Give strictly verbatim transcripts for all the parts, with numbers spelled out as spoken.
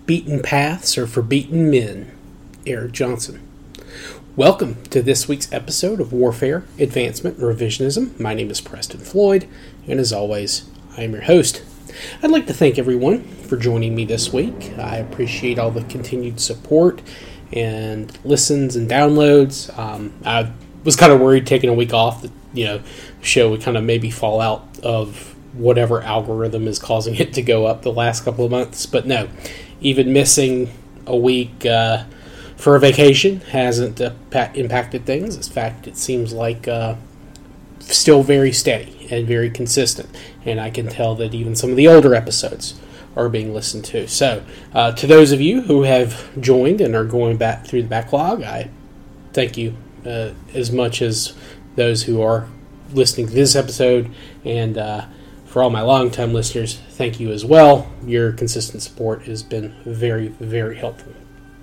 Beaten paths are for beaten men. Eric Johnson. Welcome to this week's episode of Warfare, Advancement, and Revisionism. My name is Preston Floyd, and as always, I am your host. I'd like to thank everyone for joining me this week. I appreciate all the continued support and listens and downloads. Um, I was kind of worried taking a week off that, you know, the show would kind of maybe fall out of whatever algorithm is causing it to go up the last couple of months, but no. Even missing a week uh, for a vacation hasn't uh, impacted things. In fact, it seems like uh, still very steady and very consistent. And I can tell that even some of the older episodes are being listened to. So, uh, to those of you who have joined and are going back through the backlog, I thank you uh, as much as those who are listening to this episode. And uh, for all my long-time listeners, thank you as well. Your consistent support has been very, very helpful.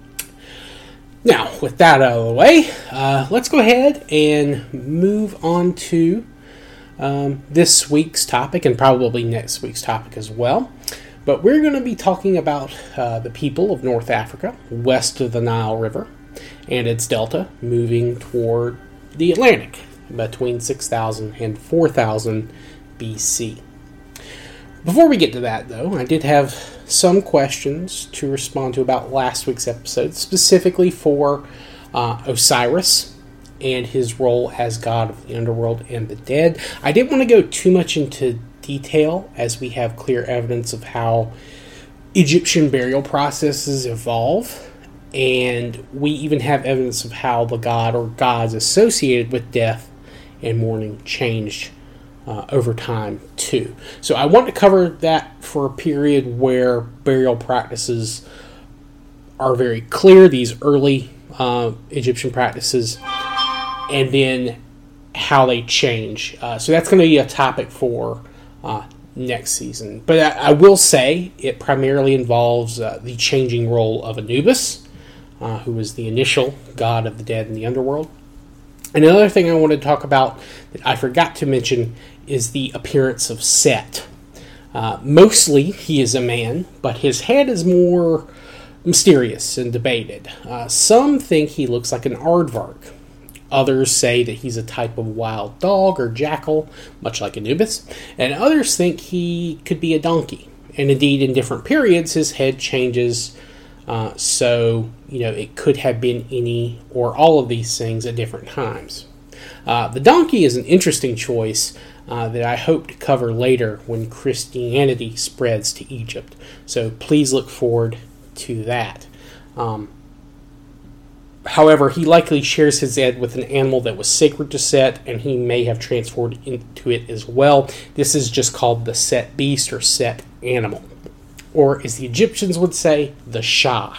Now, with that out of the way, uh, let's go ahead and move on to um, this week's topic and probably next week's topic as well. But we're going to be talking about uh, the people of North Africa, west of the Nile River, and its delta, moving toward the Atlantic between six thousand and four thousand B C. Before we get to that, though, I did have some questions to respond to about last week's episode, specifically for uh, Osiris and his role as god of the underworld and the dead. I didn't want to go too much into detail, as we have clear evidence of how Egyptian burial processes evolve, and we even have evidence of how the god or gods associated with death and mourning changed Uh, over time too. So I want to cover that for a period where burial practices are very clear, these early uh, Egyptian practices, and then how they change. Uh, so that's going to be a topic for uh, next season. But I, I will say it primarily involves uh, the changing role of Anubis, uh, who was the initial god of the dead and the underworld. And another thing I want to talk about that I forgot to mention is the appearance of Set. Uh, mostly he is a man, but his head is more mysterious and debated. Uh, some think he looks like an aardvark. Others say that he's a type of wild dog or jackal, much like Anubis. And others think he could be a donkey. And indeed, in different periods, his head changes. Uh, so, you know, it could have been any or all of these things at different times. Uh, the donkey is an interesting choice uh, that I hope to cover later when Christianity spreads to Egypt. So please look forward to that. Um, however, he likely shares his head with an animal that was sacred to Set, and he may have transformed into it as well. This is just called the Set beast or Set animal, or as the Egyptians would say, the Shah.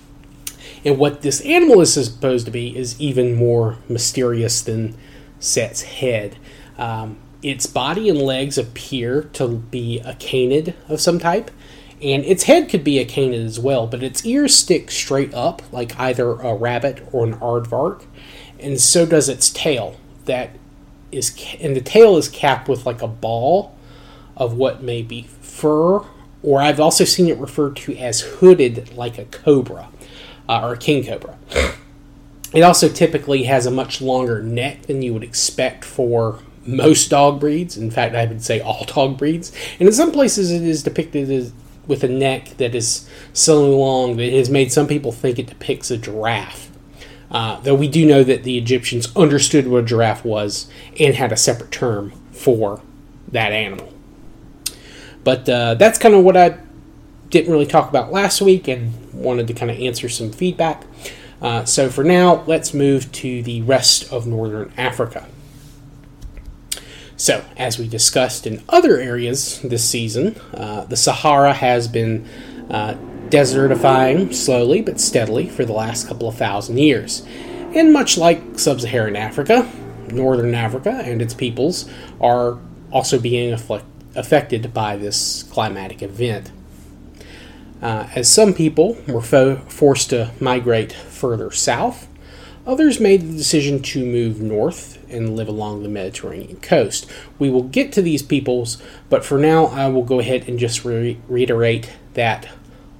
And what this animal is supposed to be is even more mysterious than Set's head. Um, its body and legs appear to be a canid of some type, and its head could be a canid as well, but its ears stick straight up like either a rabbit or an aardvark, and so does its tail. That is, and the tail is capped with like a ball of what may be fur, or I've also seen it referred to as hooded like a cobra, uh, or a king cobra. It also typically has a much longer neck than you would expect for most dog breeds. In fact, I would say all dog breeds. And in some places it is depicted as with a neck that is so long that it has made some people think it depicts a giraffe. Uh, though we do know that the Egyptians understood what a giraffe was and had a separate term for that animal. But uh, that's kind of what I didn't really talk about last week and wanted to kind of answer some feedback. Uh, so for now, let's move to the rest of Northern Africa. So, as we discussed in other areas this season, uh, the Sahara has been uh, desertifying slowly but steadily for the last couple of thousand years. And much like sub-Saharan Africa, Northern Africa and its peoples are also being afflict- affected by this climatic event. Uh, as some people were fo- forced to migrate further south, others made the decision to move north and live along the Mediterranean coast. We will get to these peoples, but for now I will go ahead and just re- reiterate that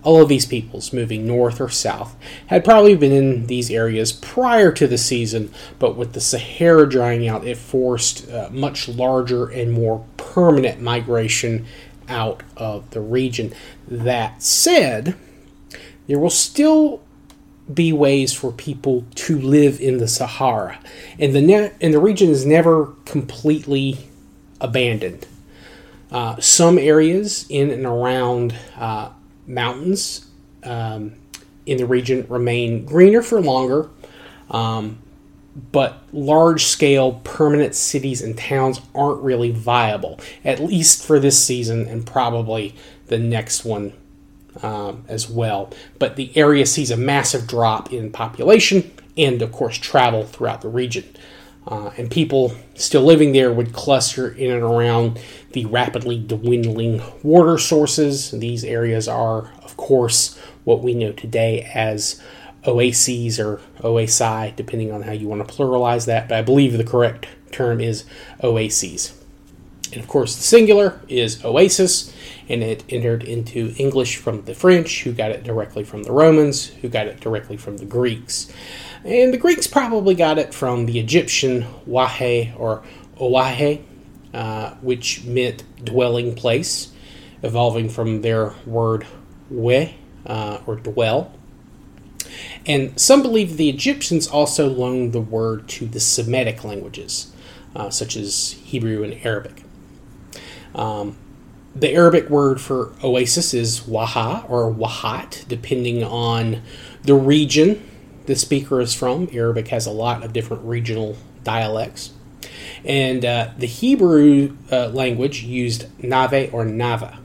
all of these peoples moving north or south had probably been in these areas prior to the season, but with the Sahara drying out, it forced uh, much larger and more permanent migration out of the region. That said, there will still be ways for people to live in the Sahara, and the ne- and the region is never completely abandoned. Uh, some areas in and around uh, mountains um, in the region remain greener for longer, um, but large-scale permanent cities and towns aren't really viable, at least for this season and probably the next one um, as well. But the area sees a massive drop in population and, of course, travel throughout the region. Uh, and people still living there would cluster in and around the rapidly dwindling water sources. These areas are, of course, what we know today as oases or oasi, depending on how you want to pluralize that. But I believe the correct term is oases. And of course, the singular is oasis, and it entered into English from the French, who got it directly from the Romans, who got it directly from the Greeks. And the Greeks probably got it from the Egyptian wahe or oahe, uh, which meant dwelling place, evolving from their word we, uh, or dwell. And some believe the Egyptians also loaned the word to the Semitic languages, uh, such as Hebrew and Arabic. Um, the Arabic word for oasis is waha or wahat, depending on the region the speaker is from. Arabic has a lot of different regional dialects. And uh, the Hebrew uh, language used nave or nava.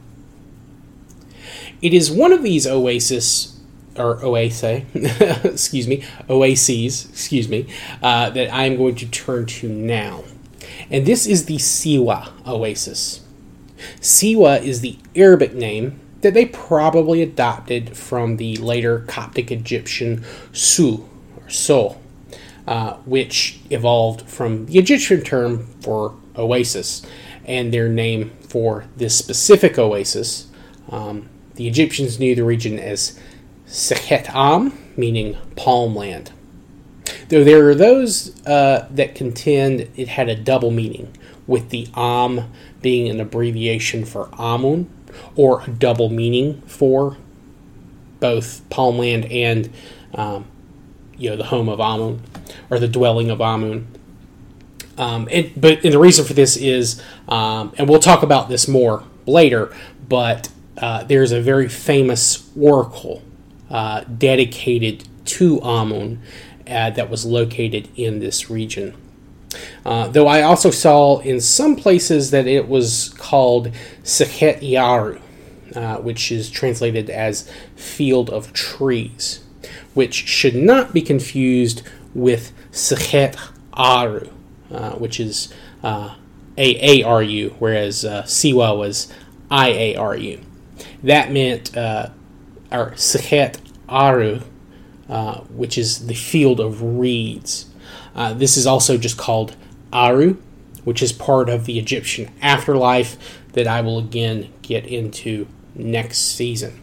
It is one of these oasis, or oasis, excuse me, oases, excuse me, uh, that I'm going to turn to now. And this is the Siwa oasis. Siwa is the Arabic name that they probably adopted from the later Coptic Egyptian Su, or So, uh, which evolved from the Egyptian term for oasis, and their name for this specific oasis. Um, the Egyptians knew the region as Sekhet Am, meaning palm land. Though there are those uh, that contend it had a double meaning, with the Am being an abbreviation for Amun, or a double meaning for both palm land and um, you know, the home of Amun, or the dwelling of Amun. Um, and, but and the reason for this is, um, and we'll talk about this more later, but uh, there's a very famous oracle uh, dedicated to Amun uh, that was located in this region. Uh, though I also saw in some places that it was called Sekhet Yaru, uh, which is translated as field of trees, which should not be confused with Sekhet Aru, uh, which is uh, A A R U, whereas uh, Siwa was I A R U. That meant, uh, or Sekhet Aru, uh, which is the field of reeds. Uh, this is also just called Aru, which is part of the Egyptian afterlife that I will again get into next season.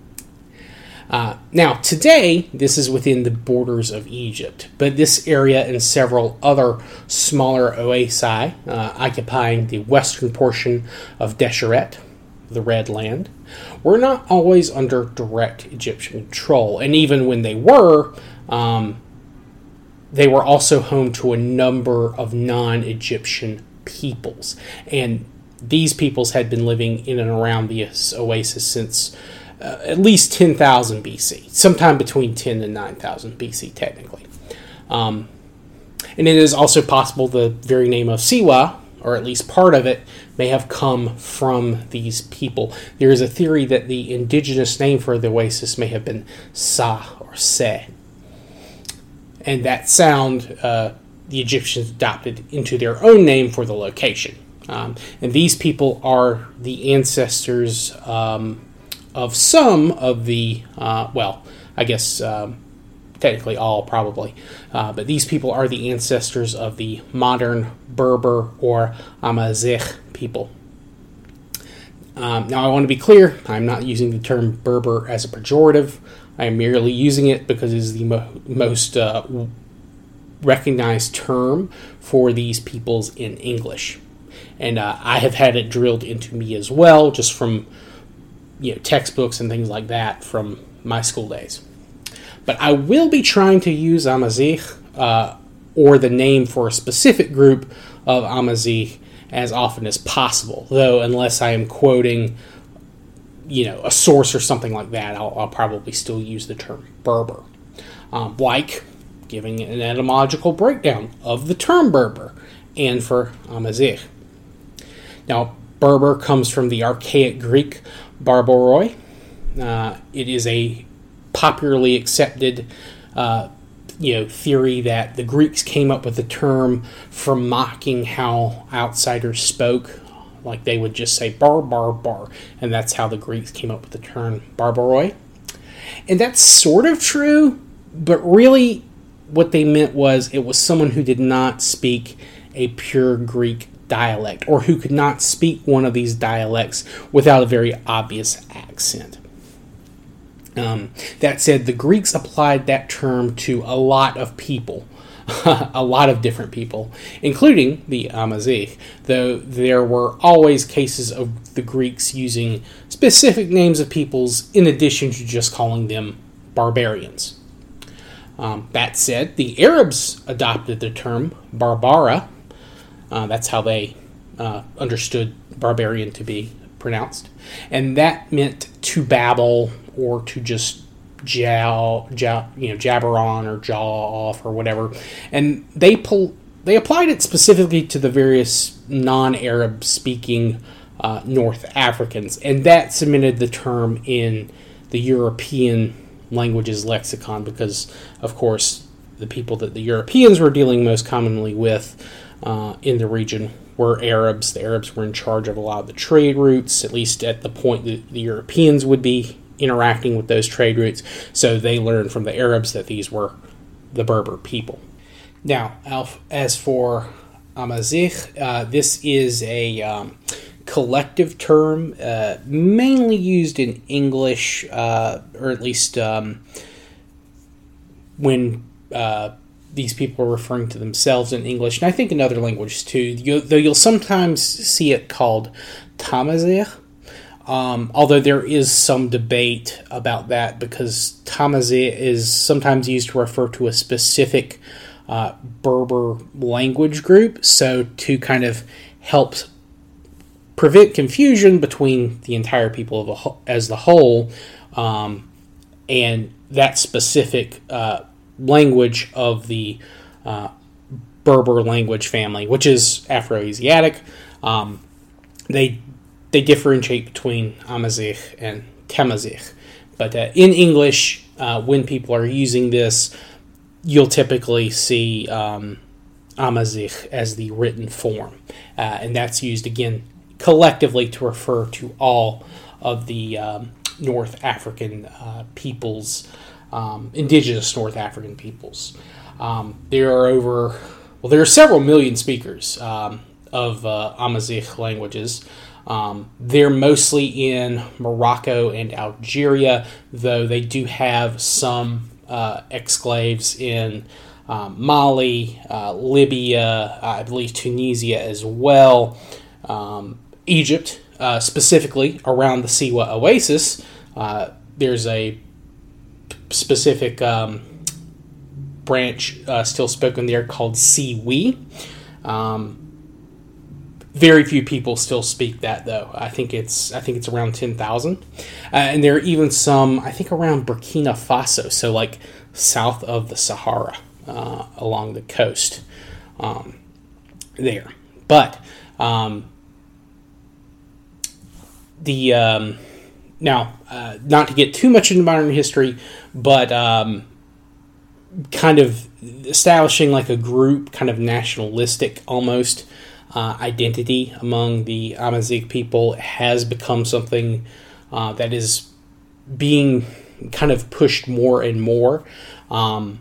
Uh, now, today, this is within the borders of Egypt, but this area and several other smaller oasi, uh, occupying the western portion of Desheret, the Red Land, were not always under direct Egyptian control, and even when they were, um, they were also home to a number of non-Egyptian peoples. And these peoples had been living in and around the oasis since uh, at least ten thousand B C, sometime between ten and nine thousand B C, technically. Um, and it is also possible the very name of Siwa, or at least part of it, may have come from these people. There is a theory that the indigenous name for the oasis may have been Sa or Se. And that sound, uh, the Egyptians adopted into their own name for the location. Um, and these people are the ancestors um, of some of the, uh, well, I guess um, technically all probably, uh, but these people are the ancestors of the modern Berber or Amazigh people. Um, now, I want to be clear, I'm not using the term Berber as a pejorative. I am merely using it because it is the mo- most uh, recognized term for these peoples in English. And uh, I have had it drilled into me as well, just from you know textbooks and things like that from my school days. But I will be trying to use Amazigh, uh, or the name for a specific group of Amazigh, as often as possible. Though, unless I am quoting, you know, a source or something like that, I'll, I'll probably still use the term Berber. Um, like giving an etymological breakdown of the term Berber and for Amazigh. Now, Berber comes from the archaic Greek barbaroi. Uh, it is a popularly accepted uh, you know, theory that the Greeks came up with the term for mocking how outsiders spoke. Like they would just say bar, bar, bar. And that's how the Greeks came up with the term barbaroi. And that's sort of true, but really what they meant was it was someone who did not speak a pure Greek dialect, or who could not speak one of these dialects without a very obvious accent. Um, that said, the Greeks applied that term to a lot of people, a lot of different people, including the Amazigh, though there were always cases of the Greeks using specific names of peoples in addition to just calling them barbarians. Um, that said, the Arabs adopted the term Barbara. Uh, that's how they uh, understood barbarian to be pronounced. And that meant to babble or to just jow, jow, you know, jabber on or jaw off or whatever. And they pull, they applied it specifically to the various non-Arab speaking uh, North Africans. And that cemented the term in the European languages lexicon because, of course, the people that the Europeans were dealing most commonly with Uh, in the region were Arabs. The Arabs were in charge of a lot of the trade routes, at least at the point that the Europeans would be interacting with those trade routes. So they learned from the Arabs that these were the Berber people. Now, as for Amazigh, uh, this is a um, collective term, uh, mainly used in English, uh, or at least um, when uh, these people are referring to themselves in English, and I think in other languages too, you, though you'll sometimes see it called Tamazight, um, although there is some debate about that because Tamazight is sometimes used to refer to a specific uh, Berber language group, so to kind of help prevent confusion between the entire people of a, as the whole um, and that specific uh language of the uh, Berber language family, which is Afroasiatic. Um, they they differentiate between Amazigh and Tamazight. But uh, in English, uh, when people are using this, you'll typically see um, Amazigh as the written form. Uh, and that's used, again, collectively to refer to all of the um, North African uh, peoples, Um, indigenous North African peoples. Um, there are over, well, there are several million speakers um, of uh, Amazigh languages. Um, they're mostly in Morocco and Algeria, though they do have some uh, exclaves in um, Mali, uh, Libya, I believe Tunisia as well, um, Egypt, uh, specifically around the Siwa Oasis. Uh, there's a specific um, branch uh, still spoken there called Siwi. Um, very few people still speak that though. I think it's I think it's around ten thousand, uh, and there are even some I think around Burkina Faso, so like south of the Sahara, uh, along the coast um, there. But um, the um, now uh, not to get too much into modern history, but um, kind of establishing like a group, kind of nationalistic almost uh, identity among the Amazigh people has become something uh, that is being kind of pushed more and more, um,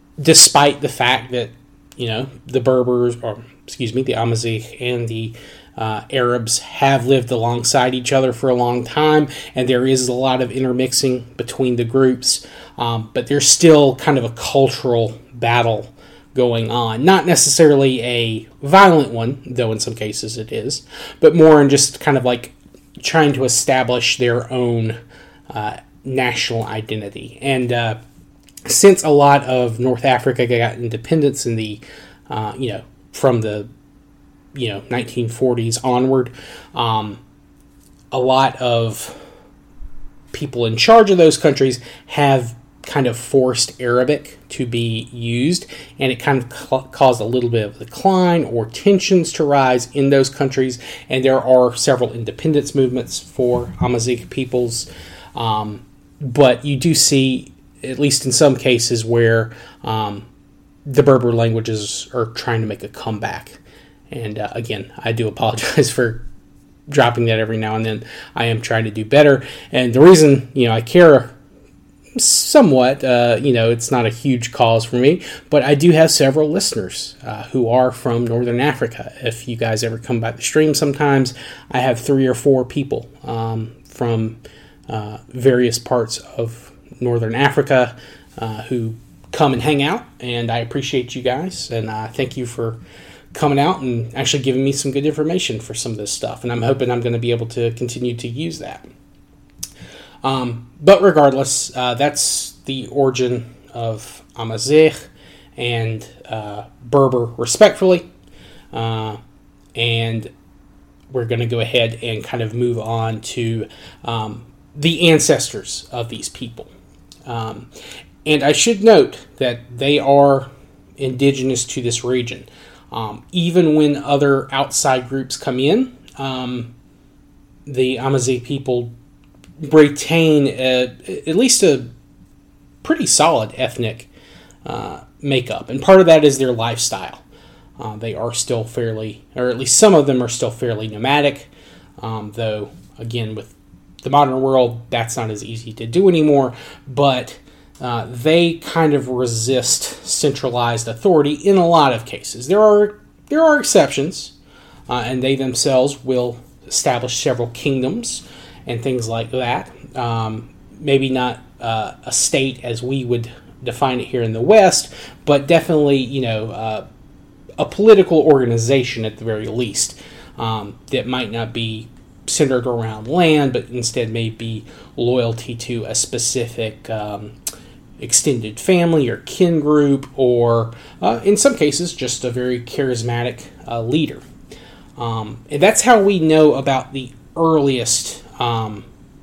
despite the fact that, you know, the Berbers, or excuse me, the Amazigh and the uh, Arabs have lived alongside each other for a long time, and there is a lot of intermixing between the groups, um, but there's still kind of a cultural battle going on. Not necessarily a violent one, though in some cases it is, but more in just kind of like trying to establish their own uh, national identity. And uh, since a lot of North Africa got independence in the, uh, you know, from the, you know, nineteen forties onward, um, a lot of people in charge of those countries have kind of forced Arabic to be used, and it kind of ca- caused a little bit of decline or tensions to rise in those countries, and there are several independence movements for Amazigh peoples, um, but you do see, at least in some cases, where um, the Berber languages are trying to make a comeback. And uh, again, I do apologize for dropping that every now and then. I am trying to do better, and the reason, you know, I care somewhat, uh, you know, it's not a huge cause for me, but I do have several listeners uh, who are from Northern Africa. If you guys ever come by the stream sometimes, I have three or four people um, from uh, various parts of Northern Africa uh, who come and hang out, and I appreciate you guys, and uh, thank you for coming out and actually giving me some good information for some of this stuff, and I'm hoping I'm going to be able to continue to use that. Um, but regardless, uh, that's the origin of Amazigh and uh, Berber, respectfully. Uh, and we're going to go ahead and kind of move on to um, the ancestors of these people. Um, and I should note that they are indigenous to this region. Um, even when other outside groups come in, um, the Amazigh people retain a, at least a pretty solid ethnic uh, makeup, and part of that is their lifestyle. Uh, they are still fairly, or at least some of them are still fairly nomadic, um, though again with the modern world that's not as easy to do anymore, but uh, they kind of resist centralized authority in a lot of cases. There are there are exceptions, uh, and they themselves will establish several kingdoms and things like that. Um, maybe not uh, a state as we would define it here in the West, but definitely, you know, uh, a political organization at the very least um, that might not be centered around land, but instead may be loyalty to a specific um, extended family or kin group, or uh, in some cases just a very charismatic uh, leader. Um, and that's how we know about the earliest Um,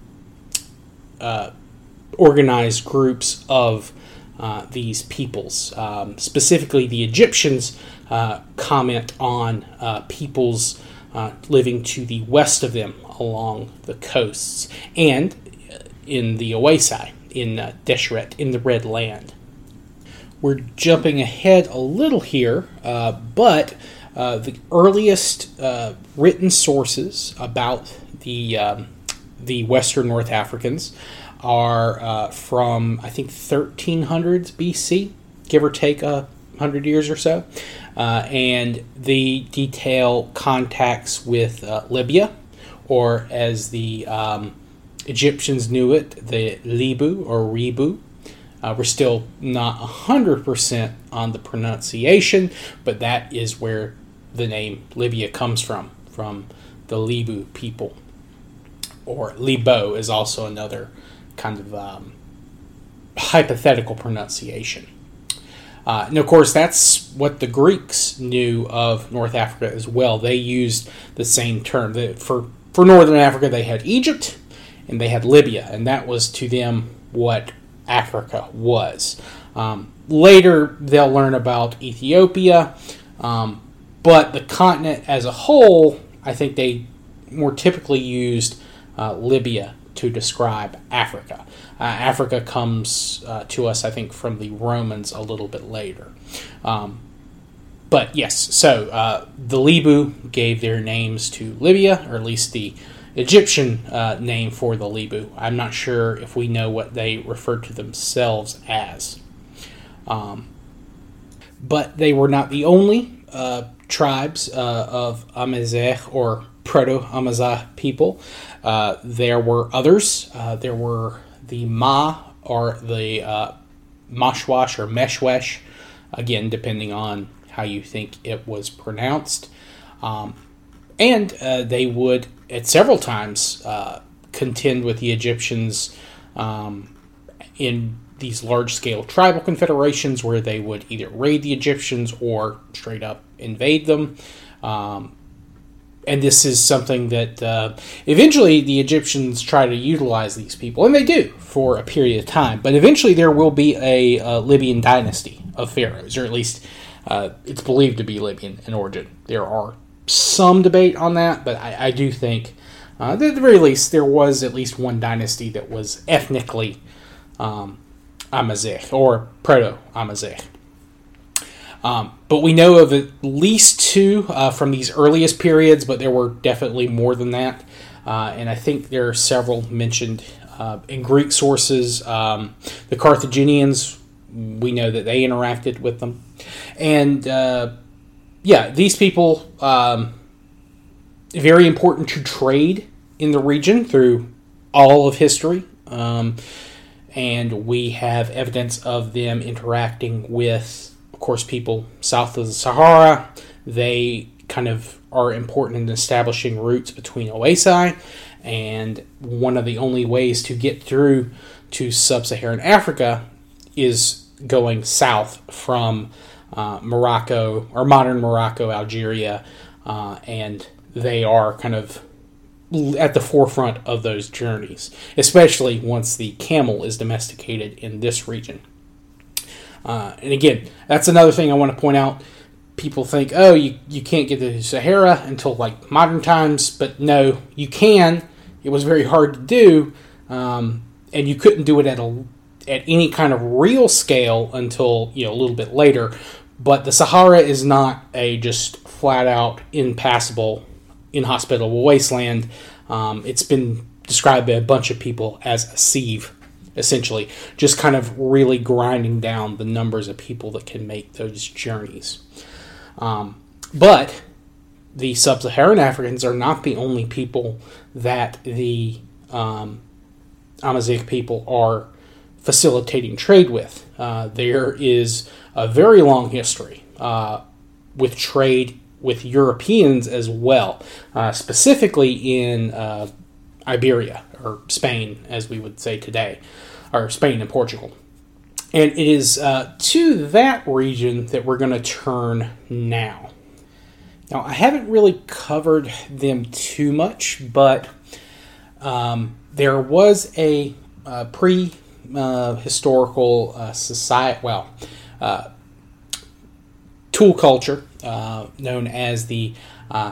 uh, organized groups of uh, these peoples. Um, specifically, the Egyptians uh, comment on uh, peoples uh, living to the west of them along the coasts, and in the Oasis, in uh, Deshret, in the Red Land. We're jumping ahead a little here, uh, but uh, the earliest uh, written sources about the um, the Western North Africans are uh, from, I think, thirteen hundreds B C, give or take a hundred years or so, uh, and they detail contacts with uh, Libya, or as the um, Egyptians knew it, the Libu or Ribu. Uh, we're still not one hundred percent on the pronunciation, but that is where the name Libya comes from, from the Libu people. Or Libo is also another kind of um, hypothetical pronunciation. Uh, and of course, that's what the Greeks knew of North Africa as well. They used the same term. The, for, for Northern Africa, they had Egypt and they had Libya, and that was to them what Africa was. Um, later, they'll learn about Ethiopia, um, but the continent as a whole, I think they more typically used Uh, Libya to describe Africa. Uh, Africa comes uh, to us, I think, from the Romans a little bit later. Um, but yes, so uh, the Libu gave their names to Libya, or at least the Egyptian uh, name for the Libu. I'm not sure if we know what they referred to themselves as. Um, but they were not the only uh, tribes uh, of Amazigh or Proto-Amazigh people. Uh, there were others. Uh, there were the Ma or the uh, Mashwash or Meshwesh, again, depending on how you think it was pronounced. Um, and uh, they would, at several times, uh, contend with the Egyptians um, in these large-scale tribal confederations where they would either raid the Egyptians or straight up invade them. Um, and this is something that uh, eventually the Egyptians try to utilize these people, and they do for a period of time. But eventually there will be a, a Libyan dynasty of pharaohs, or at least uh, it's believed to be Libyan in origin. There are some debate on that, but I, I do think, uh, at the very least, there was at least one dynasty that was ethnically um, Amazigh, or Proto-Amazigh. Um, but we know of at least two uh, from these earliest periods, but there were definitely more than that. Uh, and I think there are several mentioned uh, in Greek sources. Um, the Carthaginians, we know that they interacted with them. And, uh, yeah, these people, um, very important to trade in the region through all of history. Um, and we have evidence of them interacting with, of course, people south of the Sahara. They kind of are important in establishing routes between oasi, and one of the only ways to get through to sub-Saharan Africa is going south from uh, Morocco, or modern Morocco, Algeria, uh, and they are kind of at the forefront of those journeys, especially once the camel is domesticated in this region. Uh, and again, that's another thing I want to point out. People think, oh, you, you can't get to the Sahara until like modern times, but no, you can. It was very hard to do, um, and you couldn't do it at a at any kind of real scale until, you know, a little bit later. But the Sahara is not a just flat out impassable, inhospitable wasteland. Um, it's been described by a bunch of people as a sieve, essentially, just kind of really grinding down the numbers of people that can make those journeys. Um, but the sub-Saharan Africans are not the only people that the um, Amazigh people are facilitating trade with. Uh, there is a very long history uh, with trade with Europeans as well, uh, specifically in uh, Iberia, or Spain, as we would say today, or Spain and Portugal. And it is uh, to that region that we're going to turn now. Now, I haven't really covered them too much, but um, there was a uh, pre-historical uh, uh, society, well, uh, tool culture uh, known as the uh,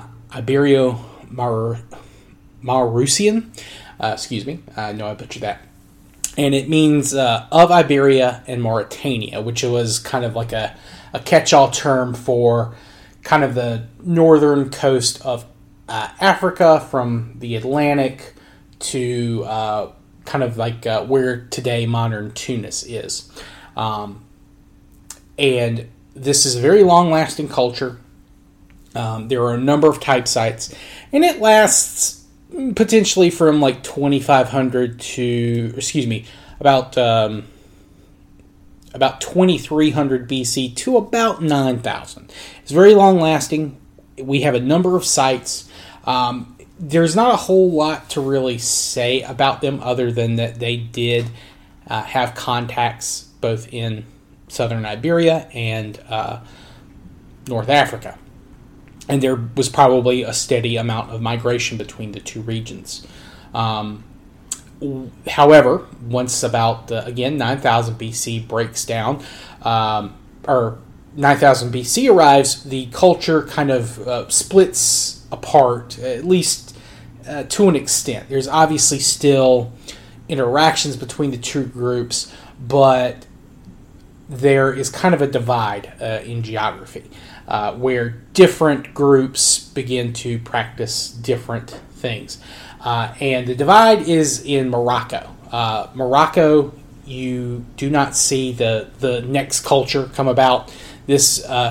Ibero-Maurusian. Uh, excuse me, I know I butchered that. And it means uh, of Iberia and Mauritania, which was kind of like a, a catch-all term for kind of the northern coast of uh, Africa, from the Atlantic to uh, kind of like uh, where today modern Tunis is. Um, and this is a very long-lasting culture. Um, there are a number of type sites, and it lasts potentially from like twenty-five hundred to, excuse me, about um, about twenty-three hundred B C to about nine thousand. It's very long lasting. We have a number of sites. Um, there's not a whole lot to really say about them other than that they did uh, have contacts both in southern Iberia and uh, North Africa. And there was probably a steady amount of migration between the two regions. Um, however, once about, uh, again, nine thousand B C breaks down, um, or nine thousand B C arrives, the culture kind of uh, splits apart, at least uh, to an extent. There's obviously still interactions between the two groups, but there is kind of a divide uh, in geography. Uh, where different groups begin to practice different things. Uh, and the divide is in Morocco. Uh, Morocco, you do not see the, the next culture come about. This uh,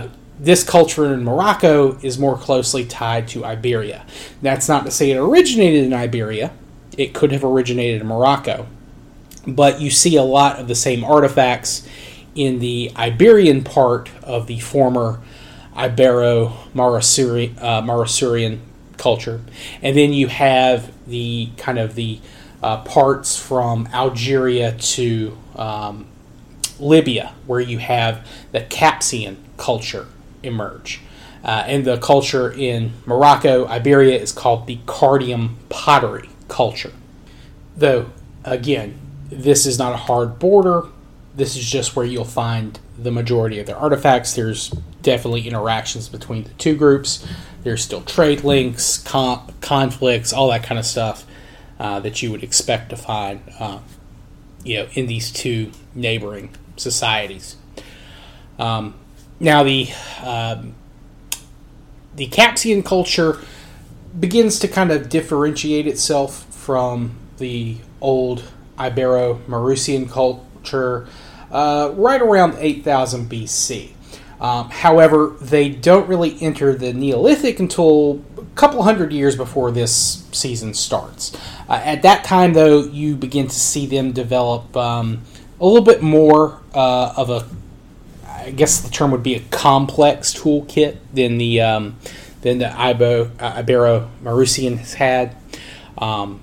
this culture in Morocco is more closely tied to Iberia. That's not to say it originated in Iberia. It could have originated in Morocco. But you see a lot of the same artifacts in the Iberian part of the former Ibero-Mauritian uh, culture. And then you have the kind of the uh, parts from Algeria to um, Libya, where you have the Capsian culture emerge. Uh, and the culture in Morocco, Iberia, is called the Cardium pottery culture. Though, again, this is not a hard border. This is just where you'll find the majority of their artifacts. There's definitely interactions between the two groups. There's still trade links, con- conflicts, all that kind of stuff uh, that you would expect to find uh, you know, in these two neighboring societies. Um, now, the um, the Capsian culture begins to kind of differentiate itself from the old Ibero-Mauritian culture uh, right around eight thousand B C. Um, however, they don't really enter the Neolithic until a couple hundred years before this season starts. Uh, at that time, though, you begin to see them develop um, a little bit more uh, of a, I guess the term would be a complex toolkit than the um, than the Ibo, uh, Ibero-Mauritian has had. Um,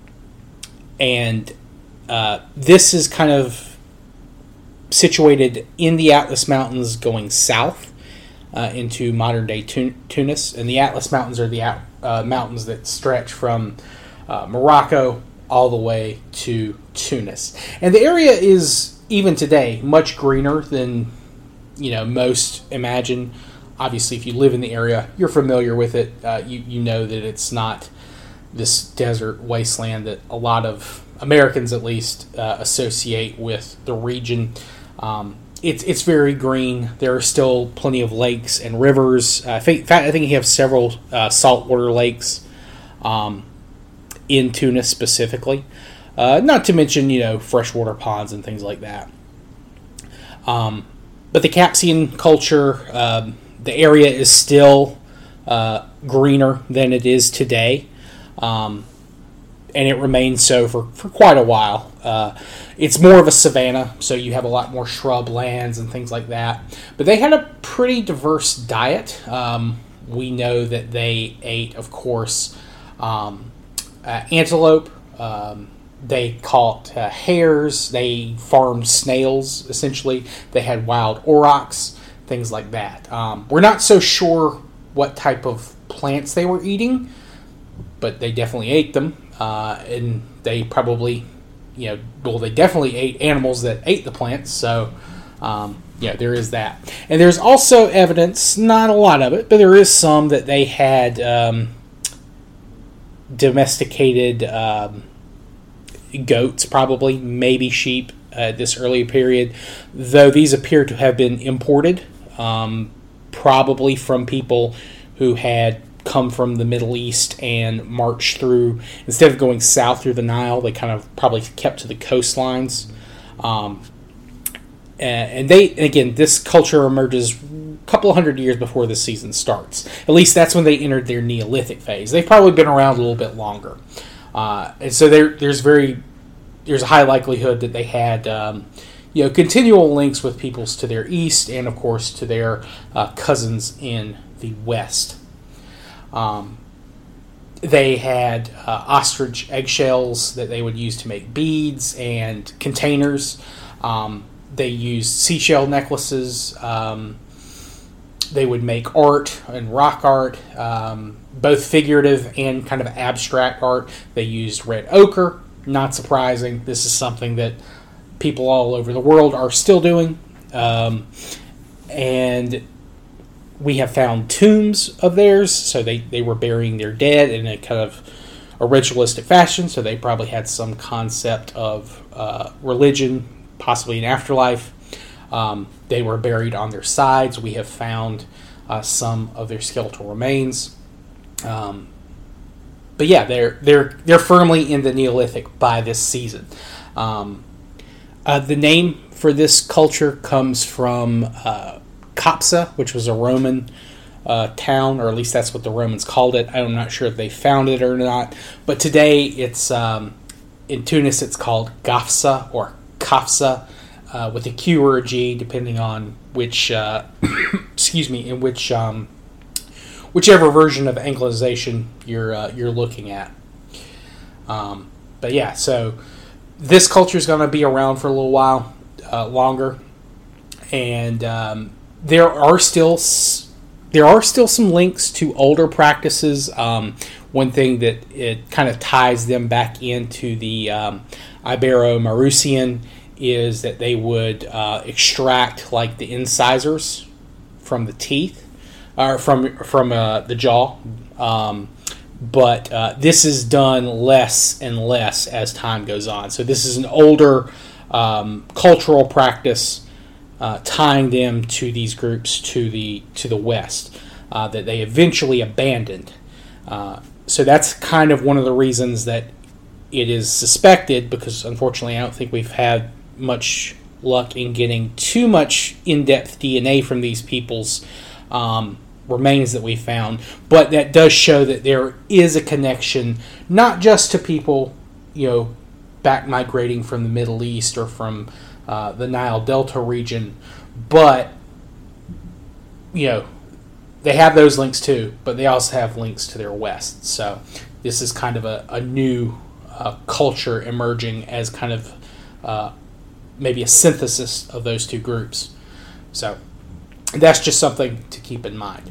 and uh, this is kind of situated in the Atlas Mountains going south uh, into modern-day Tun- Tunis. And the Atlas Mountains are the uh, mountains that stretch from uh, Morocco all the way to Tunis. And the area is, even today, much greener than, you know, most imagine. Obviously, if you live in the area, you're familiar with it. Uh, you, you know that it's not this desert wasteland that a lot of Americans, at least, uh, associate with the region. Um, it's it's very green. There are still plenty of lakes and rivers. Uh, I think, in fact, I think you have several uh, saltwater lakes um, in Tunis specifically. Uh, not to mention, you know, freshwater ponds and things like that. Um, but the Capsian culture, um, the area is still uh, greener than it is today. Um, and it remains so for, for quite a while. Uh, it's more of a savanna, so you have a lot more shrub lands and things like that. But they had a pretty diverse diet. Um, we know that they ate, of course, um, uh, antelope. Um, they caught uh, hares. They farmed snails, essentially. They had wild aurochs, things like that. Um, we're not so sure what type of plants they were eating, but they definitely ate them. Uh, and they probably, you know, well, they definitely ate animals that ate the plants. So, um, yeah, there is that. And there's also evidence, not a lot of it, but there is some that they had um, domesticated um, goats, probably, maybe sheep at this early period, though these appear to have been imported, um, probably from people who had come from the Middle East and marched through, instead of going south through the Nile, they kind of probably kept to the coastlines. Um, and they, again, this culture emerges a couple hundred years before the season starts. At least that's when they entered their Neolithic phase. They've probably been around a little bit longer. Uh, and so there, there's very, there's a high likelihood that they had, um, you know, continual links with peoples to their east and, of course, to their uh, cousins in the west. Um, they had uh, ostrich eggshells that they would use to make beads and containers. Um, they used seashell necklaces. Um, they would make art and rock art, um, both figurative and kind of abstract art. They used red ochre. Not surprising. This is something that people all over the world are still doing. Um, and we have found tombs of theirs, so they, they were burying their dead in a kind of a ritualistic fashion, so they probably had some concept of uh, religion, possibly an afterlife. Um, they were buried on their sides. We have found uh, some of their skeletal remains. Um, but yeah, they're they're they're firmly in the Neolithic by this season. Um, uh, the name for this culture comes from uh, Capsa, which was a Roman uh, town, or at least that's what the Romans called it. I'm not sure if they found it or not. But today, it's um, in Tunis, it's called Gafsa or Kafsa, uh, with a Q or a G, depending on which, uh, excuse me, in which, um, whichever version of Anglicization you're uh, you're looking at. Um, but yeah, so this culture is going to be around for a little while uh, longer, and um, there are still there are still some links to older practices. Um, one thing that it kind of ties them back into the um, Ibero-Mauritian is that they would uh, extract like the incisors from the teeth, or from from uh, the jaw. Um, but uh, this is done less and less as time goes on. So this is an older um, cultural practice uh, tying them to these groups to the to the west uh, that they eventually abandoned. Uh, so that's kind of one of the reasons that it is suspected, because unfortunately I don't think we've had much luck in getting too much in-depth D N A from these people's um, remains that we found, but that does show that there is a connection, not just to people, you know, back migrating from the Middle East or from uh, the Nile Delta region, but, you know, they have those links too, but they also have links to their west. So this is kind of a, a new uh, culture emerging as kind of uh, maybe a synthesis of those two groups. So that's just something to keep in mind.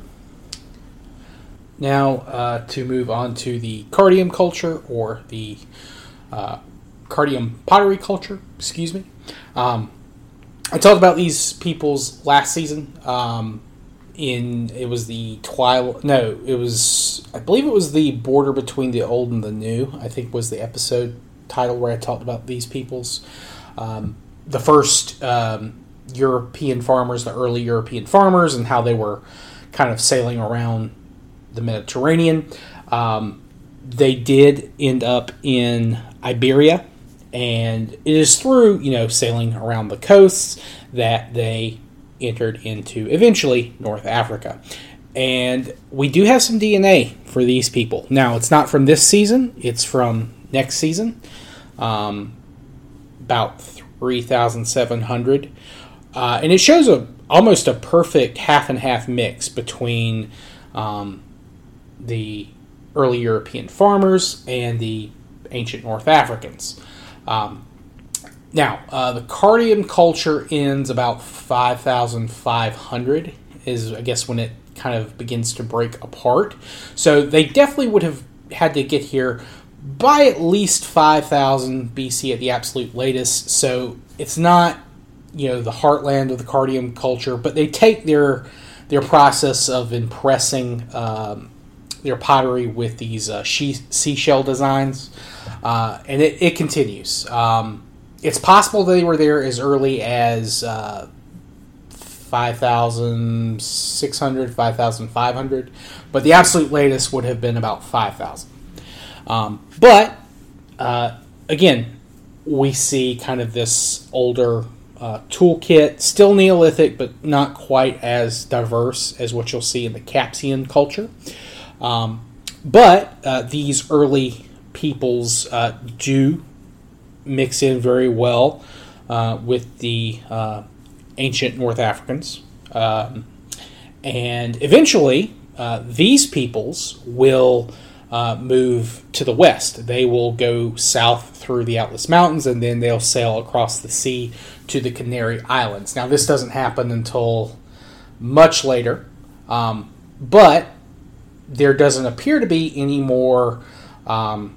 Now, uh, to move on to the Cardium culture, or the uh, Cardium pottery culture, excuse me. Um, I talked about these peoples last season. Um, in it was the twilight. No, it was. I believe it was the border between the old and the new. I think was the episode title where I talked about these peoples. Um, the first um, European farmers, the early European farmers, and how they were kind of sailing around the Mediterranean. Um, they did end up in Iberia, and it is through, you know, sailing around the coasts that they entered into, eventually, North Africa. And we do have some D N A for these people. Now, it's not from this season. It's from next season. Um, about three thousand seven hundred. Uh, and it shows a almost a perfect half-and-half mix between um, the early European farmers and the ancient North Africans. Um, now, uh, the Cardium culture ends about five thousand five hundred, is, I guess, when it kind of begins to break apart. So they definitely would have had to get here by at least five thousand B C at the absolute latest. So it's not, you know, the heartland of the Cardium culture, but they take their their process of impressing um, their pottery with these uh, she- seashell designs, uh, and it, it continues. Um, it's possible they were there as early as uh, five thousand six hundred, five thousand five hundred, but the absolute latest would have been about five thousand. Um, but, uh, again, we see kind of this older uh, toolkit, still Neolithic, but not quite as diverse as what you'll see in the Capsian culture. Um, but uh, these early peoples uh, do mix in very well uh, with the uh, ancient North Africans. Um, and eventually, uh, these peoples will uh, move to the west. They will go south through the Atlas Mountains, and then they'll sail across the sea to the Canary Islands. Now, this doesn't happen until much later, um, but there doesn't appear to be any more um,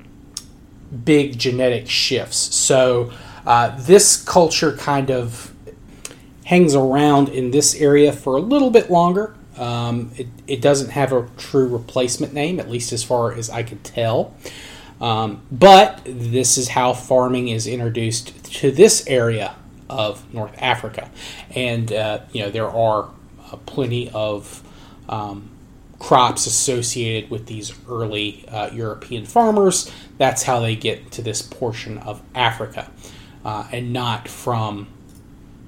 big genetic shifts. So uh, this culture kind of hangs around in this area for a little bit longer. Um, it, it doesn't have a true replacement name, at least as far as I could tell. Um, but this is how farming is introduced to this area of North Africa. And, uh, you know, there are uh, plenty of um, crops associated with these early uh, European farmers. That's how they get to this portion of Africa, uh, and not from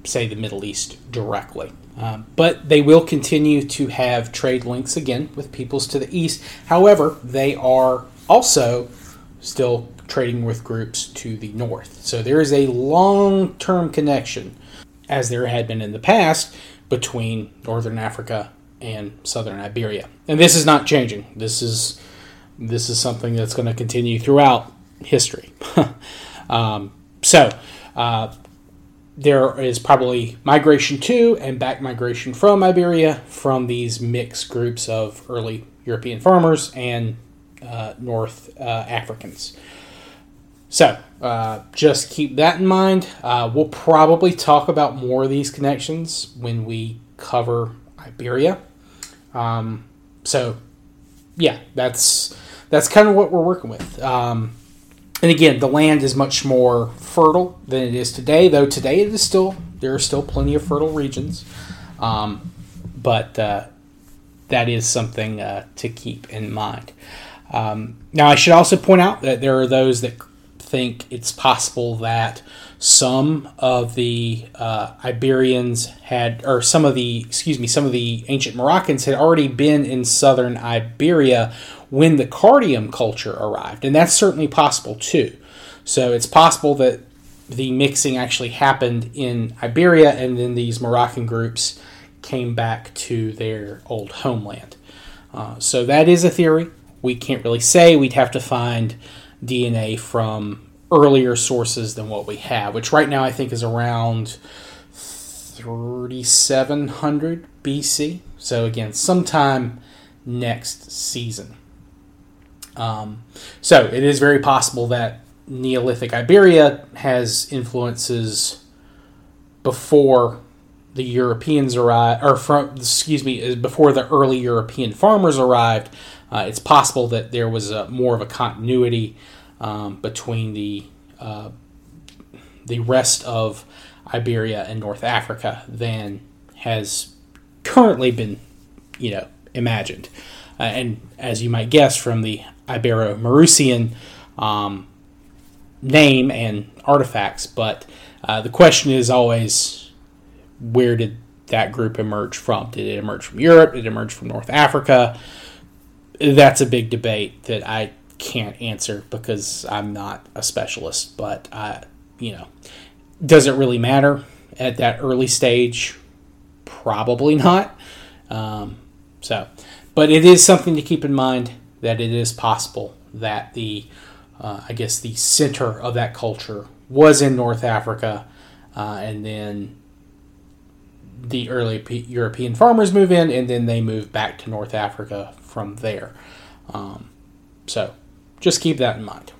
say, the Middle East directly. Um, but they will continue to have trade links again with peoples to the east. However, they are also still trading with groups to the north. So there is a long-term connection, as there had been in the past, between Northern Africa and Southern Iberia. And this is not changing. This is this is something that's going to continue throughout history. um, so uh, there is probably migration to and back migration from Iberia from these mixed groups of early European farmers and uh, North uh, Africans. So uh, just keep that in mind. Uh, we'll probably talk about more of these connections when we cover Iberia. Um, so yeah, that's that's kind of what we're working with. Um, and again, the land is much more fertile than it is today, though today it is still there are still plenty of fertile regions. Um, but uh, that is something uh, to keep in mind. Um, now, I should also point out that there are those that think it's possible that some of the uh, Iberians had, or some of the, excuse me, some of the ancient Moroccans had already been in southern Iberia when the Cardium culture arrived, and that's certainly possible too. So it's possible that the mixing actually happened in Iberia, and then these Moroccan groups came back to their old homeland. Uh, so that is a theory. We can't really say. We'd have to find D N A from earlier sources than what we have, which right now I think is around thirty-seven hundred B C. So again, sometime next season. Um, so it is very possible that Neolithic Iberia has influences before the Europeans arrived, or from, excuse me, before the early European farmers arrived. Uh, it's possible that there was a, more of a continuity um, between the uh, the rest of Iberia and North Africa than has currently been, you know, imagined. Uh, and as you might guess from the Ibero-Maurician um, name and artifacts, but uh, the question is always, where did that group emerge from? Did it emerge from Europe? Did it emerge from North Africa? That's a big debate that I can't answer because I'm not a specialist. But, I, you know, does it really matter at that early stage? Probably not. Um, so, but it is something to keep in mind that it is possible that the, uh, I guess, the center of that culture was in North Africa, uh, and then the early P- European farmers move in, and then they move back to North Africa from there. Um, so just keep that in mind.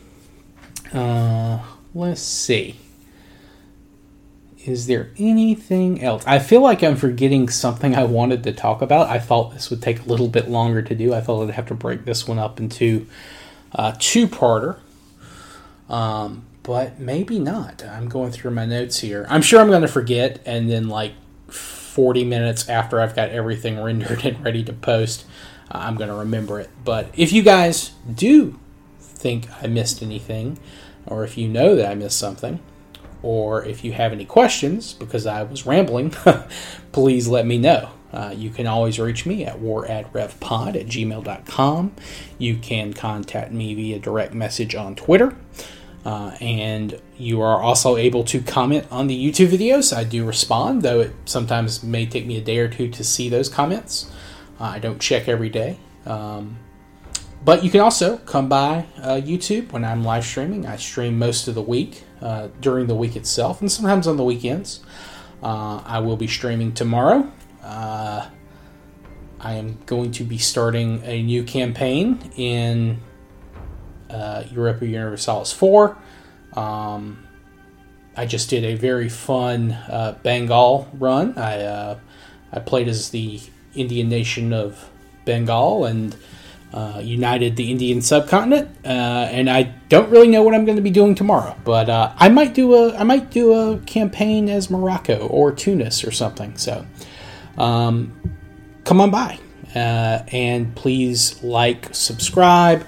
Uh, let's see. Is there anything else? I feel like I'm forgetting something I wanted to talk about. I thought this would take a little bit longer to do. I thought I'd have to break this one up into a two-parter. Um, but maybe not. I'm going through my notes here. I'm sure I'm going to forget, and then like forty minutes after I've got everything rendered and ready to post, uh, I'm going to remember it. But if you guys do think I missed anything, or if you know that I missed something, or if you have any questions because I was rambling, please let me know. Uh, you can always reach me at waradrevpod at gmail dot com. You can contact me via direct message on Twitter. Uh, and you are also able to comment on the YouTube videos. I do respond, though it sometimes may take me a day or two to see those comments. Uh, I don't check every day. Um, but you can also come by uh, YouTube when I'm live streaming. I stream most of the week, uh, during the week itself, and sometimes on the weekends. Uh, I will be streaming tomorrow. Uh, I am going to be starting a new campaign in Uh, Europa Universalis four. Um, I just did a very fun uh, Bengal run. I uh, I played as the Indian nation of Bengal and uh, united the Indian subcontinent. Uh, and I don't really know what I'm going to be doing tomorrow, but uh, I might do a I might do a campaign as Morocco or Tunis or something. So um, come on by uh, and please like, subscribe.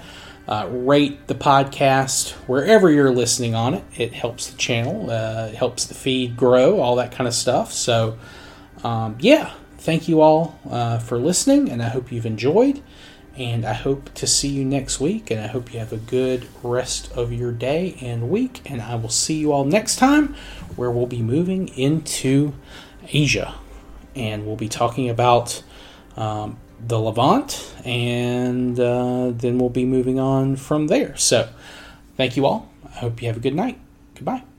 Uh, rate the podcast wherever you're listening on it. It helps the channel, uh, it helps the feed grow, all that kind of stuff. So, um, yeah, thank you all uh, for listening, and I hope you've enjoyed. And I hope to see you next week, and I hope you have a good rest of your day and week. And I will see you all next time, where we'll be moving into Asia, and we'll be talking about um, the Levant, and uh, then we'll be moving on from there. So, thank you all. I hope you have a good night. Goodbye.